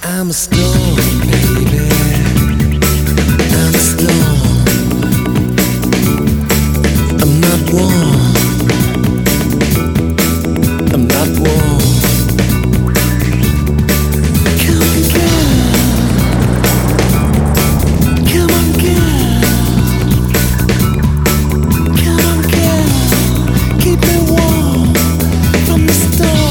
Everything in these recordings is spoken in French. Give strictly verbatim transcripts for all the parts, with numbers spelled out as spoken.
I'm a storm, baby. I'm a storm. I'm not warm. I'm not warm. Come on, girl. Come on, girl. Come on, girl. Keep me warm from the storm.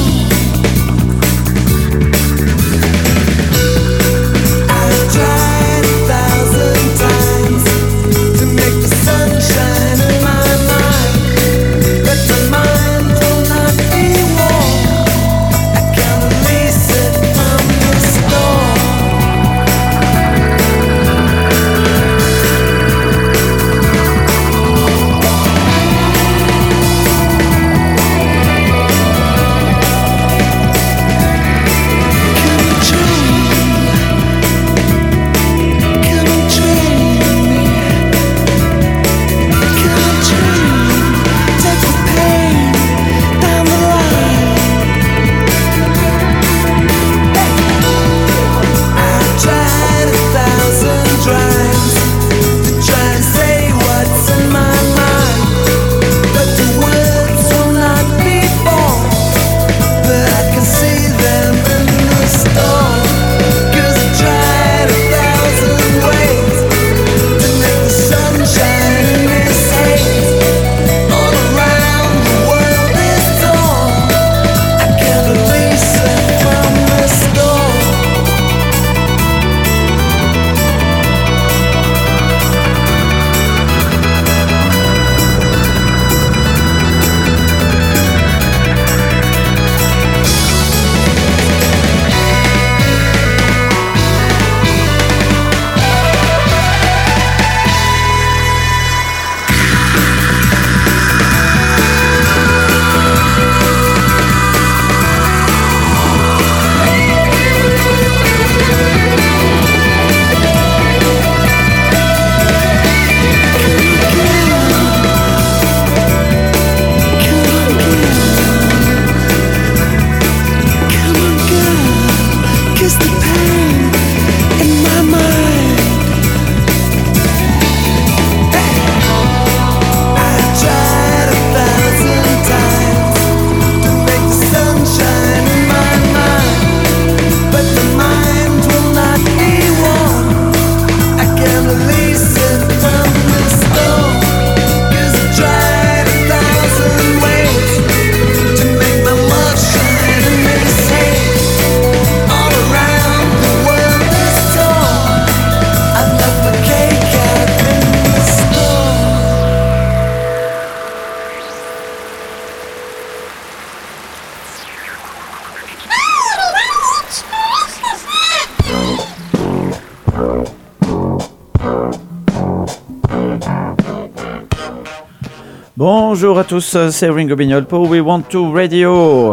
Bonjour à tous, c'est Ringo Bignol pour We Want to Radio.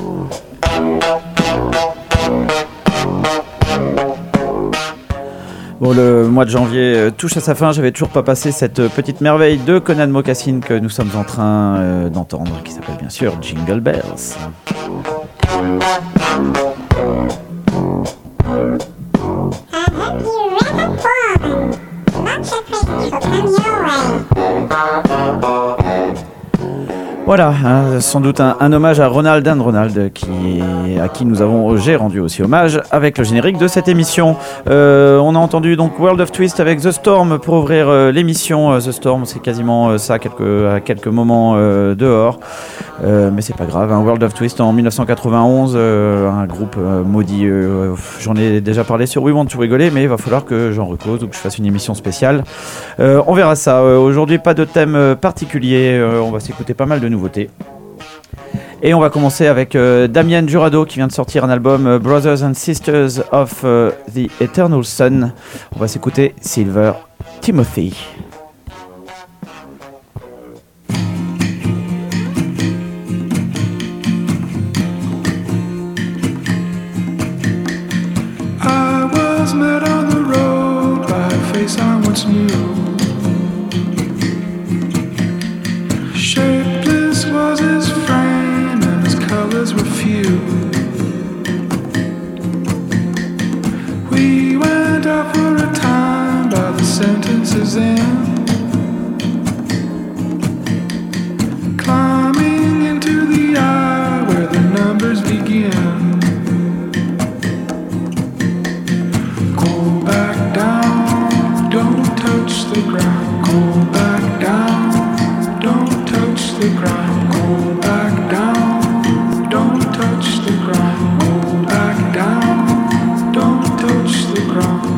Bon, le mois de janvier touche à sa fin, j'avais toujours pas passé cette petite merveille de Conan Mocassin que nous sommes en train euh, d'entendre, qui s'appelle bien sûr Jingle Bells. Voilà, hein, sans doute un, un hommage à Ronald and Ronald, qui, à qui nous avons, j'ai rendu aussi hommage avec le générique de cette émission. Euh, on a entendu donc World of Twist avec The Storm pour ouvrir euh, l'émission. Euh, The Storm, c'est quasiment euh, ça quelques, à quelques moments euh, dehors, euh, mais c'est pas grave. Hein. World of Twist en dix-neuf cent quatre-vingt-onze, euh, un groupe euh, maudit. Euh, j'en ai déjà parlé sur We Want to Rigoler, mais il va falloir que j'en recose ou que je fasse une émission spéciale. Euh, on verra ça. Euh, aujourd'hui, pas de thème particulier. Euh, on va s'écouter pas mal de nouveautés. Et on va commencer avec euh, Damien Jurado qui vient de sortir un album euh, Brothers and Sisters of uh, the Eternal Sun. On va s'écouter Silver Timothy. I was met on the road by a face I once knew. Shapeless was his frame and his colors were few. was in. Climbing into the eye where the numbers begin. Go back down, don't touch the ground. Go back down, don't touch the ground. Go back down, don't touch the ground. Go back down, don't touch the ground.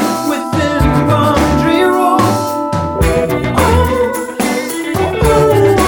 Oh,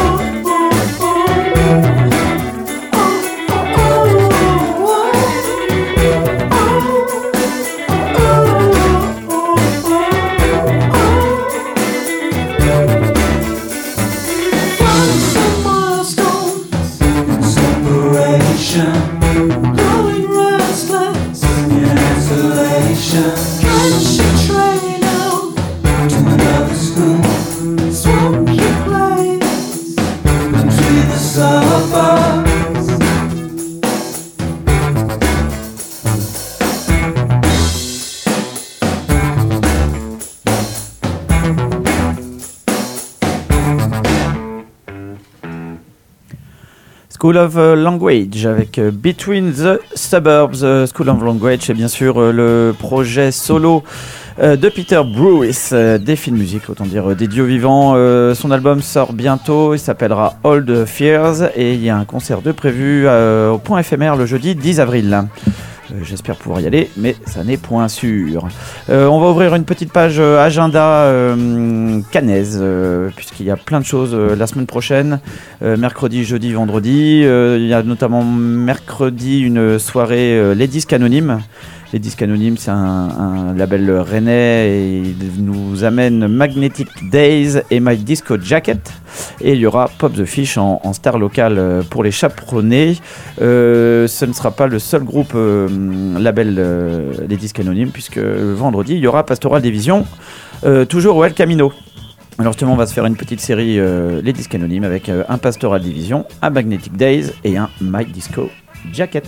School of Language avec Between the Suburbs. School of Language, c'est bien sûr le projet solo de Peter Brewis, des films musiques, autant dire des dieux vivants. Son album sort bientôt, il s'appellera Old Fears et il y a un concert de prévu au Point éphémère le jeudi dix avril. Euh, j'espère pouvoir y aller, mais ça n'est point sûr. Euh, on va ouvrir une petite page euh, agenda euh, cannaise, euh, puisqu'il y a plein de choses euh, la semaine prochaine, euh, mercredi, jeudi, vendredi. Euh, il y a notamment mercredi une soirée euh, Les Disques Anonymes. Les Disques Anonymes, c'est un, un label rennais et il nous amène Magnetic Days et My Disco Jacket. Et il y aura Pop the Fish en, en star locale pour les chaperonnés. Euh, ce ne sera pas le seul groupe euh, label euh, Les Disques Anonymes, puisque vendredi, il y aura Pastoral Division, euh, toujours au El Camino. Alors justement, on va se faire une petite série euh, Les Disques Anonymes avec euh, un Pastoral Division, un Magnetic Days et un My Disco Jacket.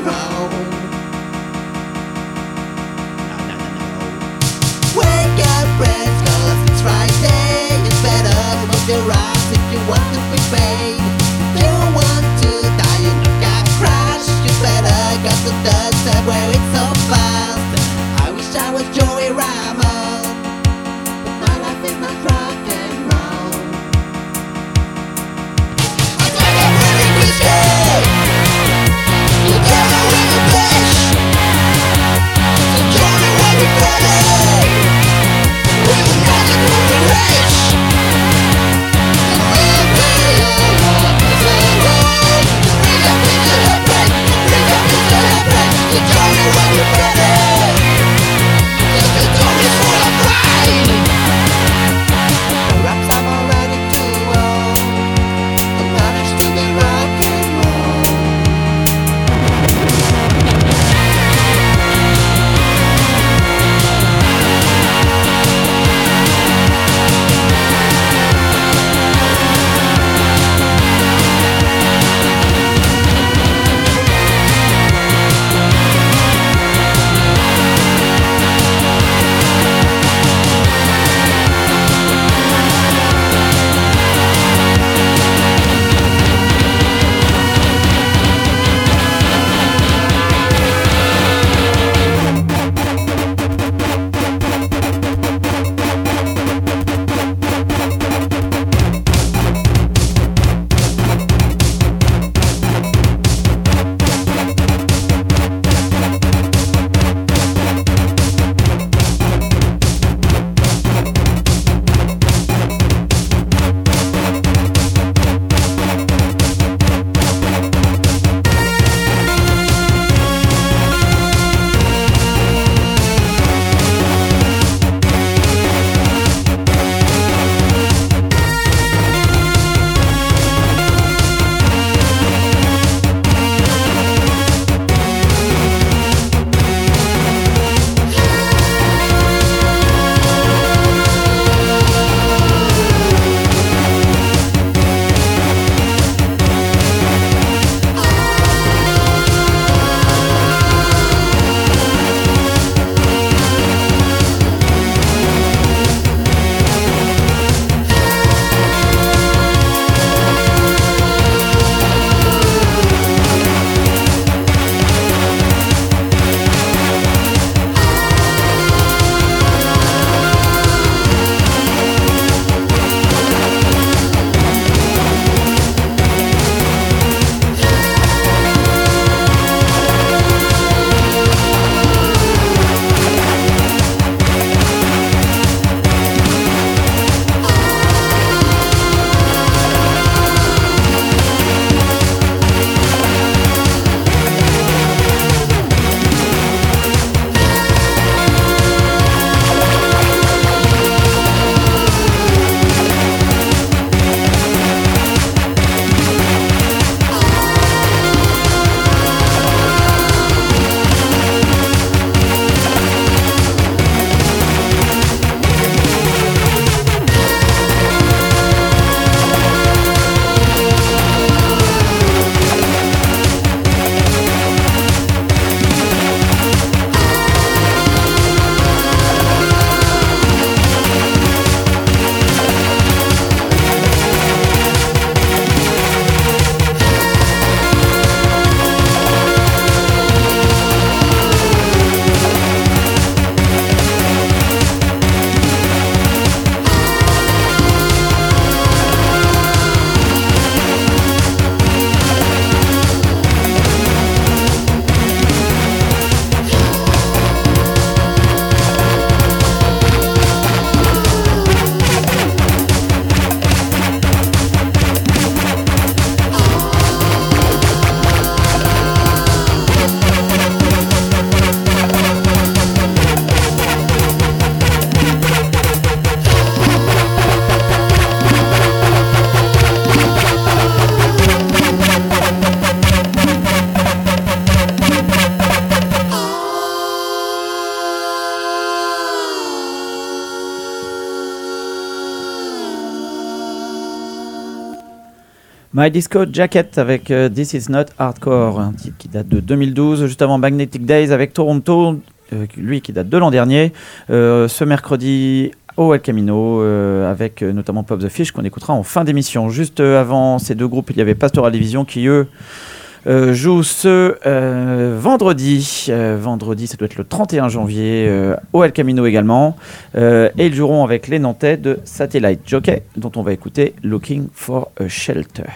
home. No, no, no, no. Wake up, friends, 'cause it's Friday. You better move your ass if you want to be paid. You want to die in a car crash. You better go to the subway, it's so fast. I wish I was Joey Ramone, but my life is not rock and roll. I got a really whiskey. You got a really bitch. So Johnny will be ready. With another movie rich. And we'll be alone. My Disco Jacket avec euh, This Is Not Hardcore, un titre qui date de deux mille douze, juste avant Magnetic Days avec Toronto, euh, lui qui date de l'an dernier, euh, ce mercredi au El Camino, euh, avec euh, notamment Pop the Fish qu'on écoutera en fin d'émission. Juste euh, avant ces deux groupes, il y avait Pastoral Division qui eux Euh, joue ce euh, vendredi, euh, vendredi ça doit être le trente et un janvier euh, au El Camino également, euh, et ils joueront avec les Nantais de Satellite Jockey dont on va écouter Looking for a Shelter.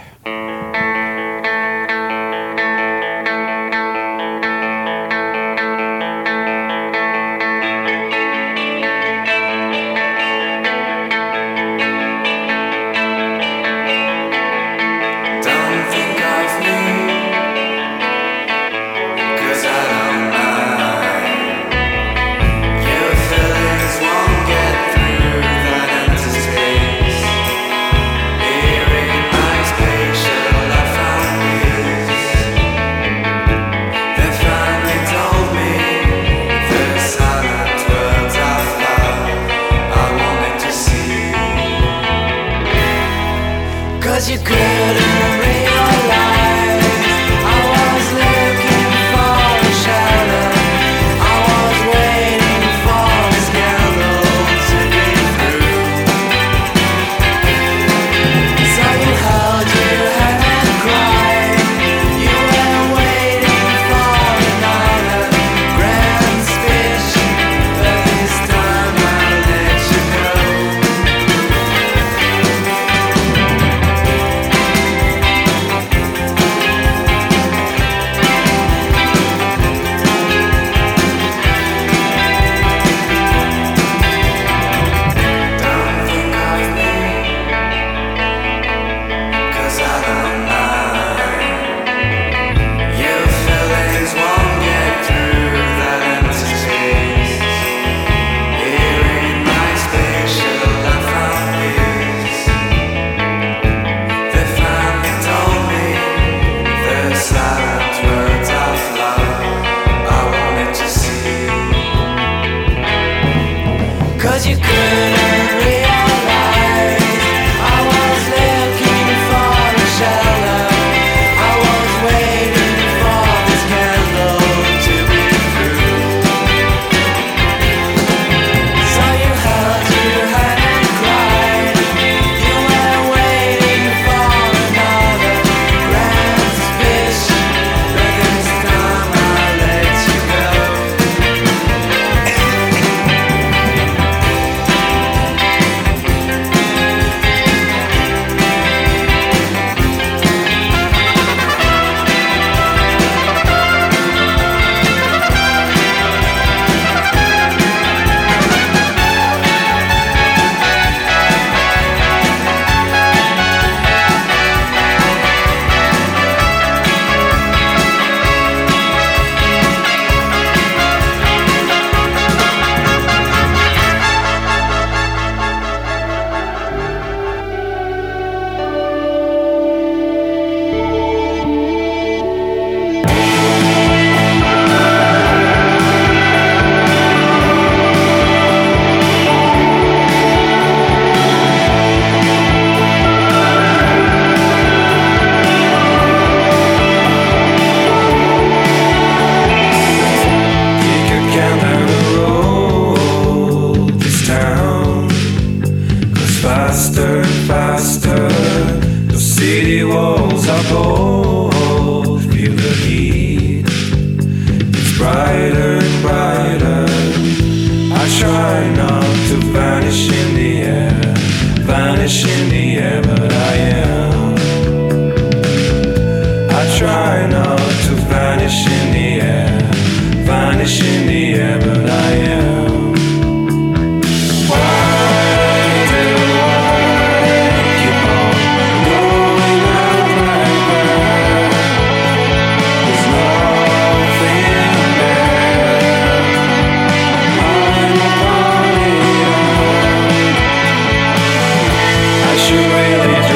Really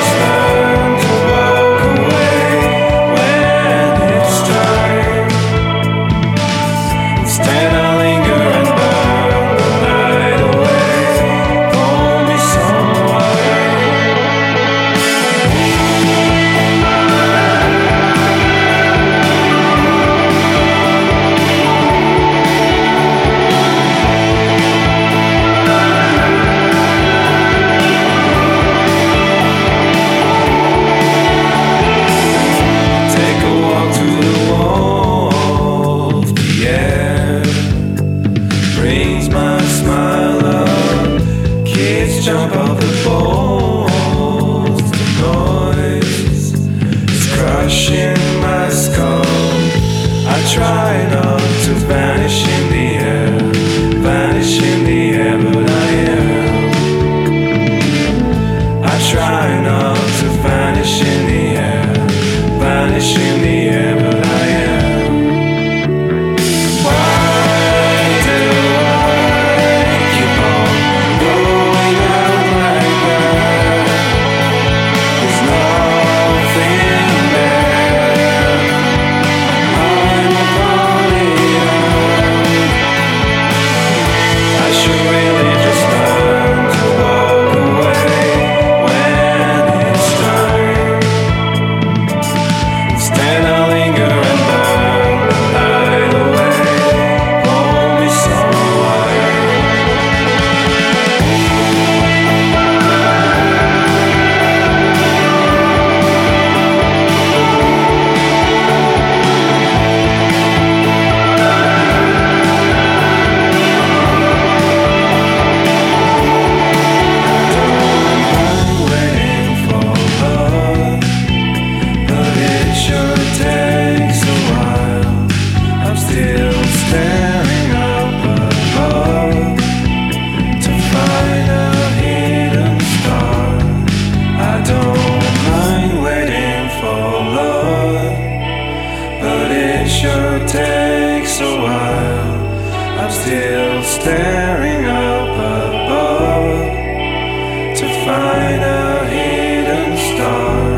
staring up above to find a hidden star.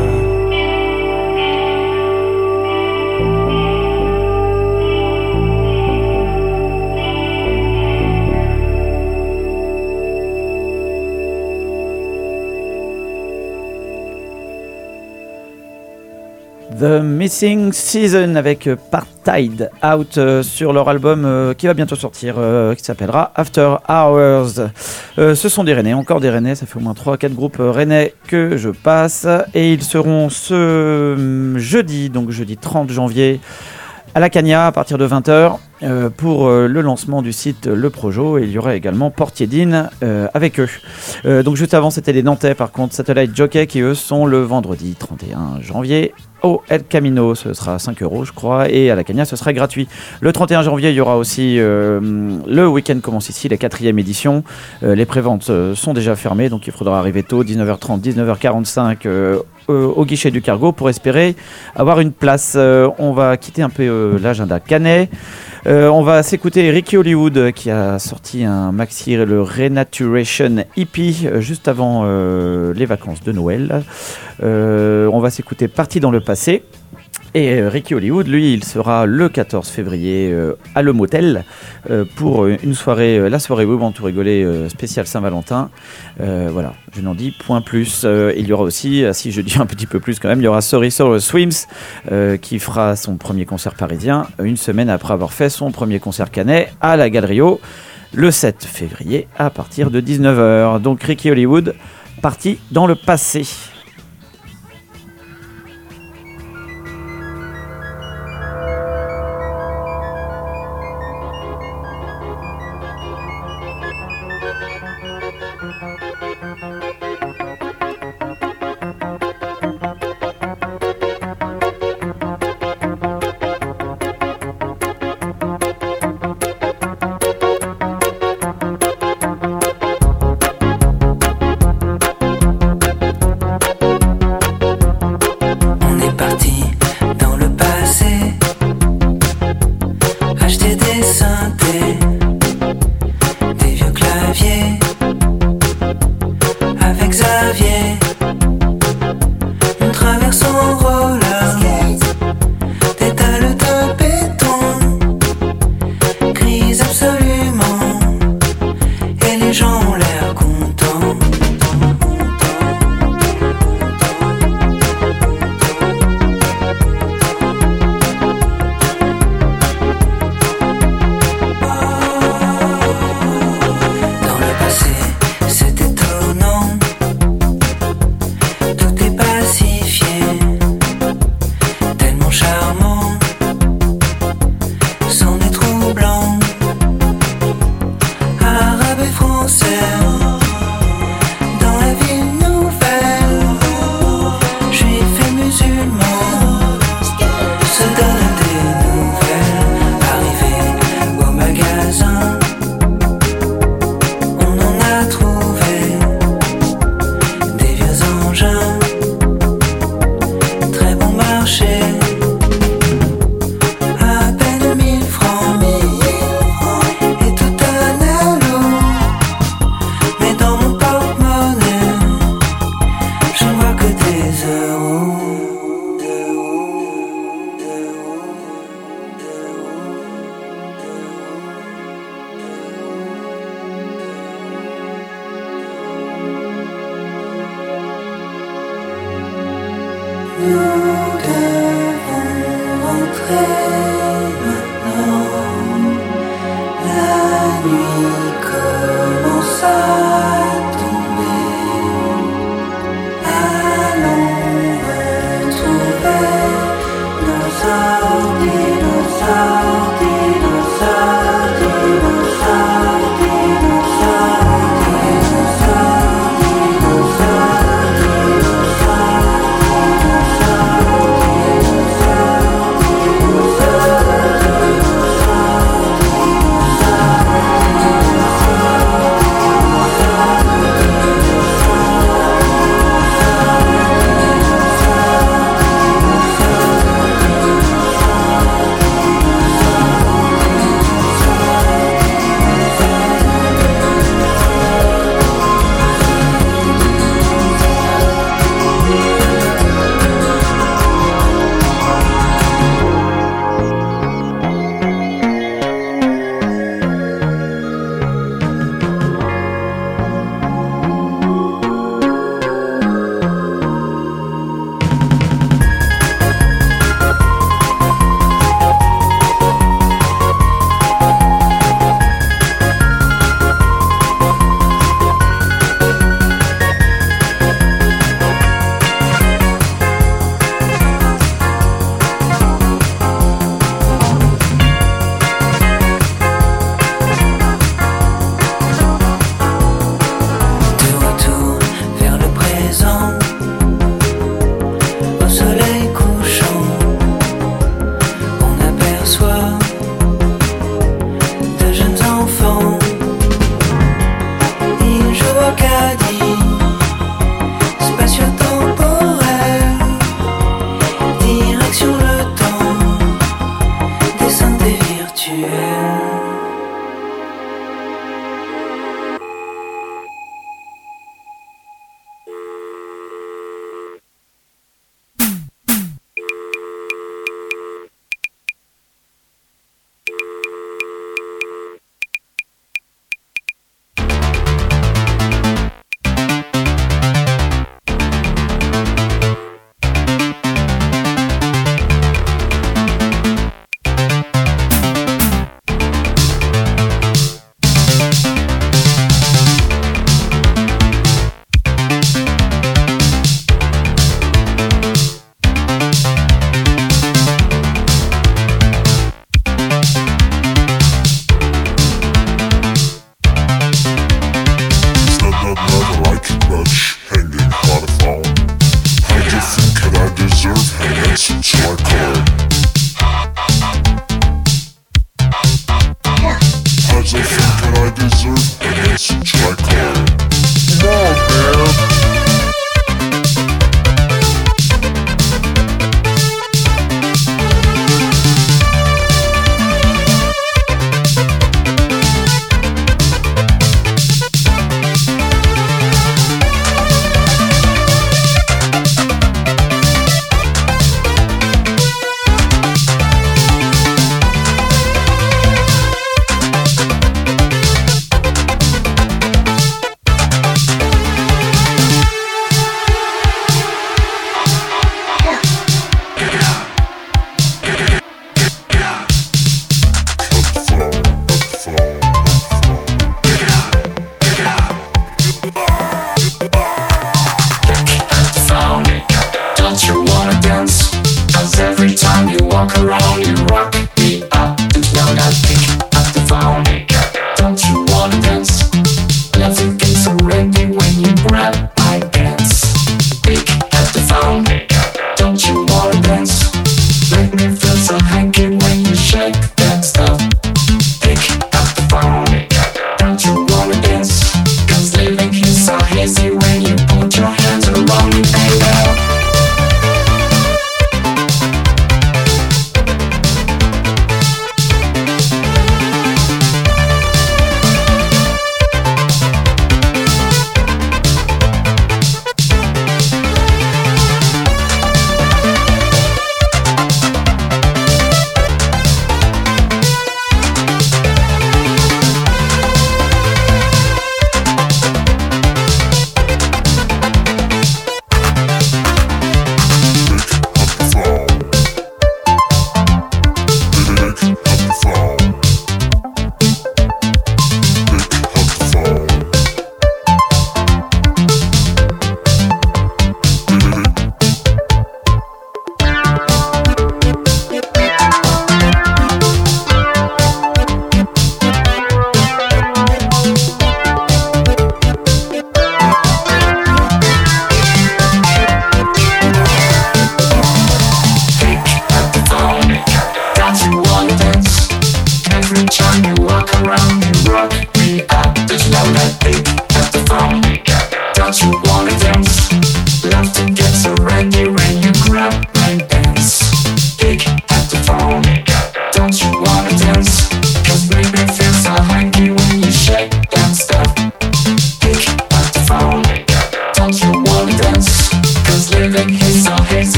The Missing Season avec Part-Tide Out euh, sur leur album euh, qui va bientôt sortir, euh, qui s'appellera After Hours. Euh, ce sont des Rennais, encore des Rennais, ça fait au moins trois à quatre groupes euh, Rennais que je passe, et ils seront ce euh, jeudi, donc jeudi trente janvier, à la Cagna à partir de vingt heures euh, pour euh, le lancement du site Le Projo, et il y aura également Portier Dean euh, avec eux. Euh, donc juste avant c'était les Nantais par contre, Satellite Jockey, qui eux sont le vendredi trente et un janvier au El Camino, ce sera cinq euros je crois, et à la Cagna ce sera gratuit. Le trente et un janvier il y aura aussi euh, le week-end commence ici, la quatrième édition. Euh, les préventes euh, sont déjà fermées, donc il faudra arriver tôt, dix-neuf heures trente, dix-neuf heures quarante-cinq euh, euh, au guichet du Cargo pour espérer avoir une place. Euh, on va quitter un peu euh, l'agenda canet. Euh, on va s'écouter Ricky Hollywood qui a sorti un maxi, le Renaturation E P, euh, juste avant euh, les vacances de Noël. Euh, on va s'écouter Parti dans le passé. Et euh, Ricky Hollywood, lui, il sera le quatorze février euh, à Le Motel euh, pour une soirée, euh, la soirée We Want to Rigoler euh, spéciale Saint-Valentin. Euh, voilà, je n'en dis point plus. Euh, il y aura aussi, ah, si je dis un petit peu plus quand même, il y aura Sorry Sorry Swims euh, qui fera son premier concert parisien une semaine après avoir fait son premier concert canet à la Galerie le sept février à partir de dix-neuf heures. Donc Ricky Hollywood, Parti dans le passé.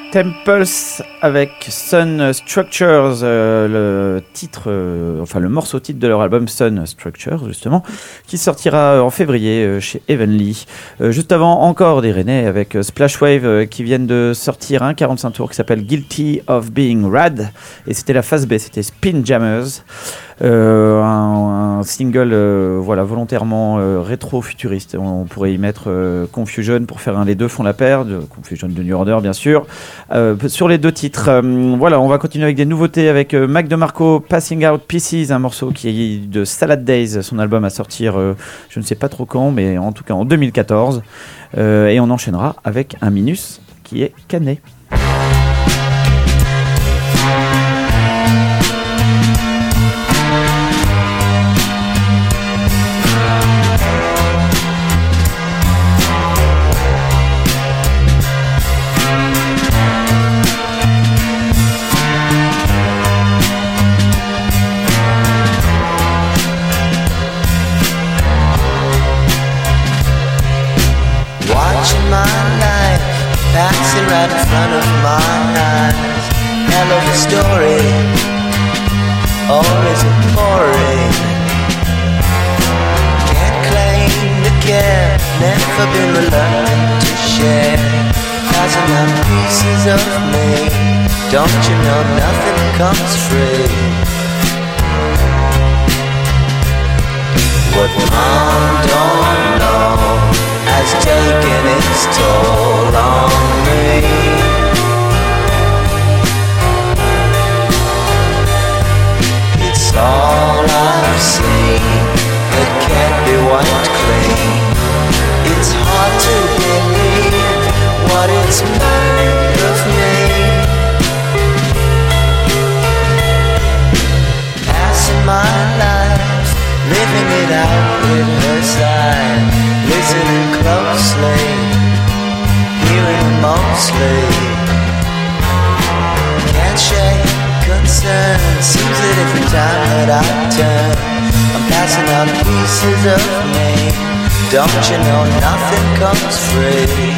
Temples avec Sun Structures, euh, le titre, euh, enfin le morceau titre de leur album Sun Structures justement, qui sortira en février euh, chez Heavenly. Euh, juste avant, encore des Rennais avec euh, Splashwave euh, qui viennent de sortir un quarante-cinq tours qui s'appelle Guilty of Being Rad, et c'était la phase B, c'était Spin Jammers. Euh, un, un single euh, voilà, volontairement euh, rétro-futuriste. On, on pourrait y mettre euh, Confusion pour faire un Les deux font la paire, de Confusion de New Order bien sûr, euh, sur les deux titres. Euh, voilà, on va continuer avec des nouveautés avec euh, Mac DeMarco, Passing Out Pieces, un morceau qui est de Salad Days, son album à sortir euh, je ne sais pas trop quand, mais en tout cas en deux mille quatorze. Euh, et on enchaînera avec un Minus qui est Canet. Passing right in front of my eyes. Hell of a story, or is it boring? Can't claim to care, never been reluctant to share. Thousand out pieces of me, don't you know nothing comes free? What mom don't know has taken its toll on me. It's all I've seen that can't be wiped clean. It's hard to believe what it's made of me. Passing my life, living it out with her side, listening closely, hearing mostly. Can't shake concern, seems that every time that I turn, I'm passing out pieces of me. Don't you know nothing comes free?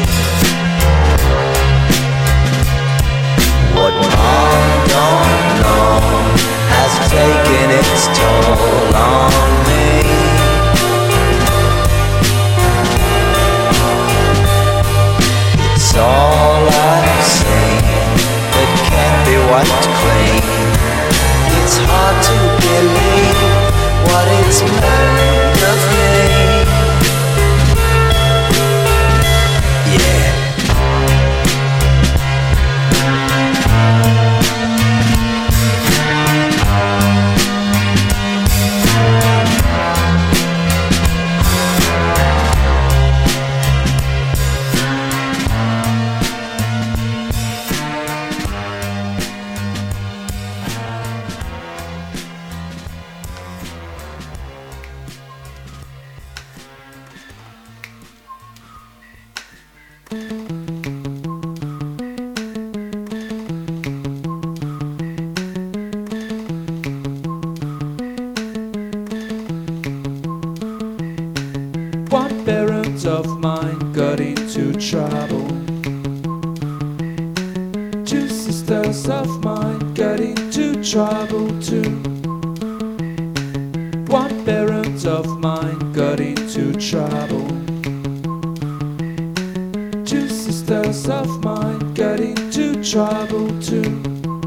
What mom don't know has taken its toll on me. It's all I've seen that can't be wiped clean. It's hard to believe what it's made of me. Yeah. One parent of mine got into trouble. Two sisters of mine got into trouble too. One parent of mine got into trouble. Two sisters of mine got into trouble too.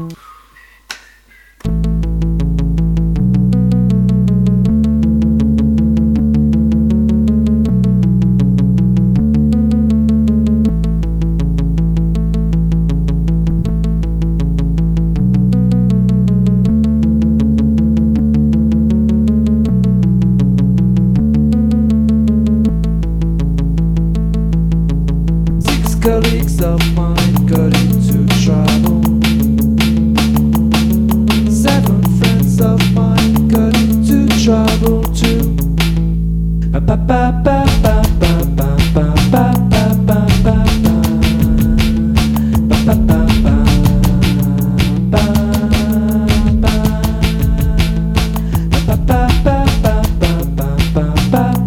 Colleagues of mine got into trouble. Seven friends of mine got into trouble too. Ba ba ba ba ba ba ba ba ba ba ba ba ba ba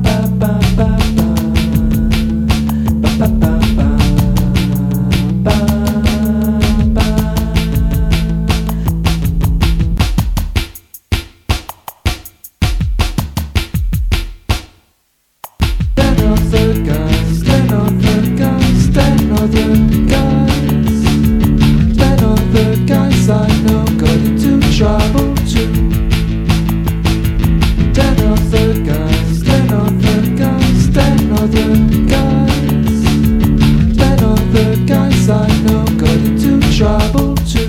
ba. other guys, ten other guys I know got into trouble too.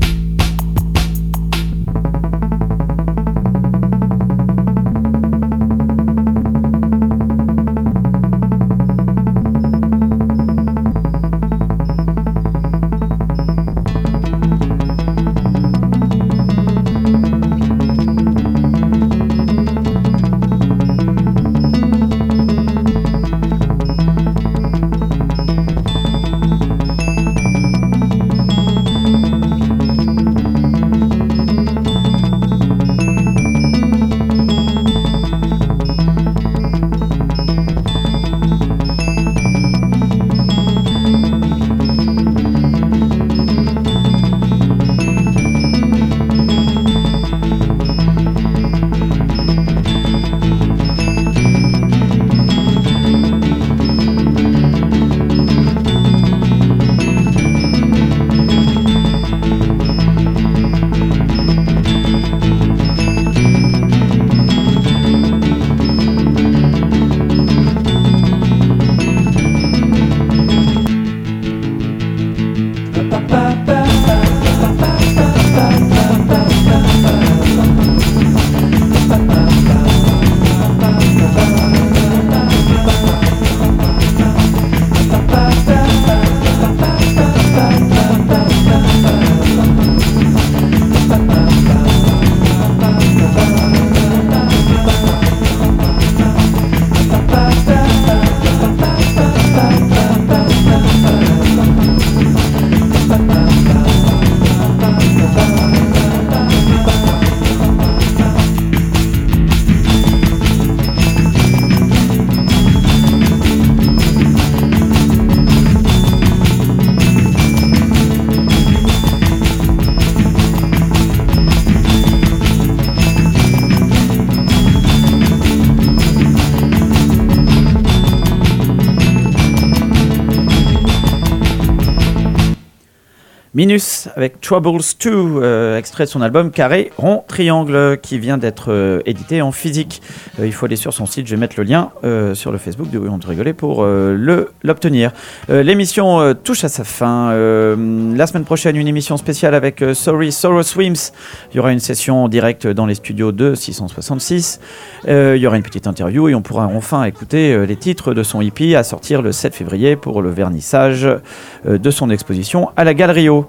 Minus avec Troubles deux, euh, extrait de son album Carré, Rond, Triangle, qui vient d'être euh, édité en physique. Euh, il faut aller sur son site, je vais mettre le lien euh, sur le Facebook de Oui on te rigolait pour euh, le, l'obtenir. Euh, l'émission euh, touche à sa fin. Euh, la semaine prochaine, une émission spéciale avec euh, Sorry Sorrow Swims. Il y aura une session en direct dans les studios de six cent soixante-six. Euh, il y aura une petite interview et on pourra enfin écouter euh, les titres de son E P à sortir le sept février pour le vernissage euh, de son exposition à la Galerie-O.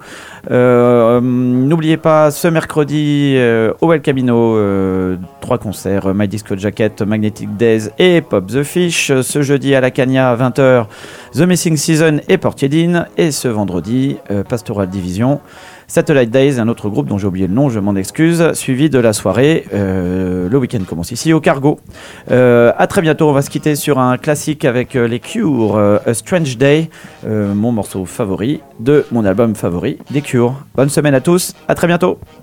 Euh, n'oubliez pas ce mercredi euh, au El Camino, euh, trois concerts, My Disco Jacket, Magnetic Days et Pop the Fish. Ce jeudi à la Cagna à vingt heures, The Missing Season et Portier Dean. Et ce vendredi, euh, Pastoral Division, Satellite Days, un autre groupe dont j'ai oublié le nom, je m'en excuse, suivi de la soirée. Euh, le week-end commence ici au Cargo. Euh, à très bientôt, on va se quitter sur un classique avec euh, les Cure, euh, A Strange Day, euh, mon morceau favori de mon album favori des Cure. Bonne semaine à tous, à très bientôt.